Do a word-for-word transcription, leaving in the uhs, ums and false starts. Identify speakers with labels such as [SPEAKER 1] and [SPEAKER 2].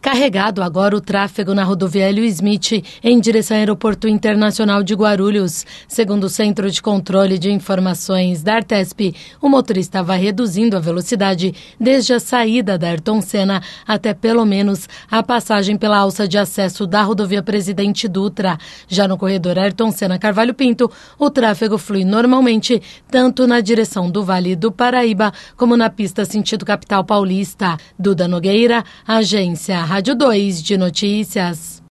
[SPEAKER 1] carregado agora o tráfego na rodovia Hélio Smith em direção ao Aeroporto Internacional de Guarulhos. Segundo o Centro de Controle de Informações da Artesp, o motorista vai reduzindo a velocidade desde a saída da Ayrton Senna até pelo menos a passagem pela alça de acesso da rodovia Presidente Dutra. Já no corredor Ayrton Senna Carvalho Pinto, o tráfego flui normalmente tanto na direção do Vale do Paraíba como na pista sentido capital paulista. Duda Nogueira, Agência Rádio dois de Notícias.